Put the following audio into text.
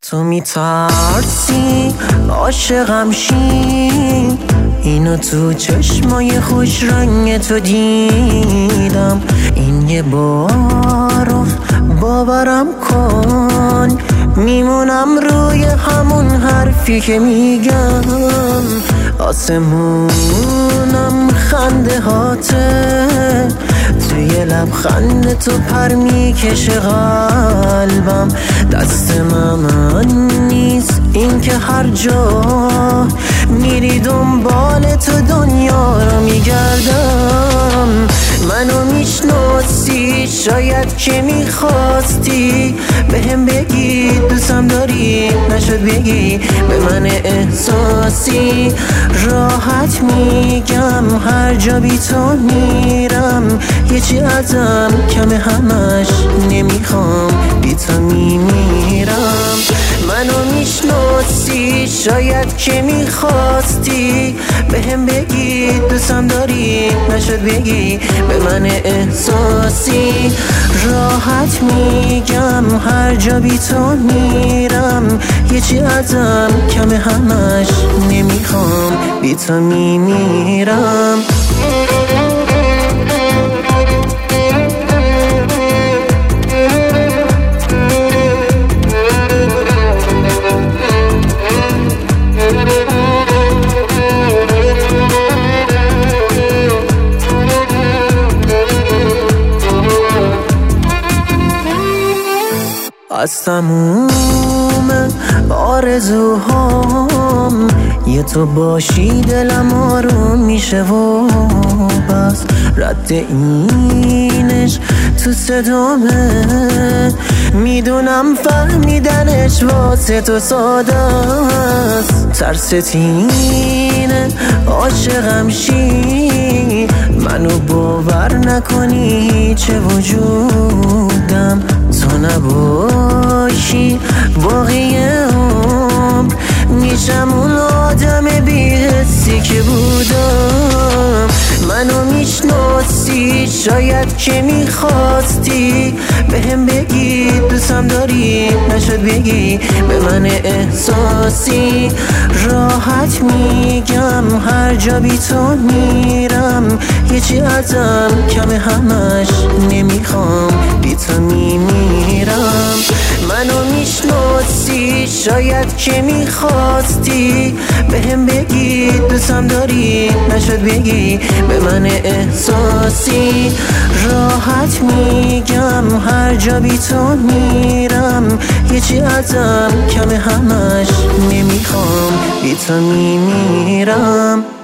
تو میترسی عاشقم شی، اینو تو چشمای خوش رنگ تو دیدم. این یه بارو باورم کن، میمونم روی همون حرفی که میگم. آسمونم خنده هاته، توی لبخند تو پر میکشه قلبم. دست من نیست این که هر جا میری دنبال تو دنیا رو میگردم. منو میشناسی شاید که میخواستی بهم بگی دوستم داری، نشد بگی به من احساسی. راحت میگم هر جا بی تو میرم، یه چی ازم کمه همش نمیخوام، بی تو میمیرم. منو میشناسی شاید که میخواستی بهم بگی دوستم داری، نشد بگی به من احساسی. راحت میگم هر جا بی تو میرم، یه چی ازم کمه همش نمیخوام، بی تو میمیرم. از تموم آرزوهام یه تو باشی دلم آروم میشه و بس. رد اینش تو صدامه، میدونم فهمیدنش واسه تو ساده است. ترستینه عاشقم شی، منو باور نکنی چه وجودم. تو نباشی باقی عمر میشم اون آدم بی‌حسی که بودم. منو میشناسی شاید که میخواستی بهم بگی دوستم داری، نشد بگی به من احساسی. راحت میگم هر جا بی تو میرم، یه چی ازم کمه همش نمیخوام، بی تو میمیرم. منو میشناسی شاید که میخواستی بهم بگی دوستم داری، نشد بگی به من احساسی. راحت میگم هر جا بی تو میرم، یه چی ازم کمه همش نمیخوام، بی تو میمیرم.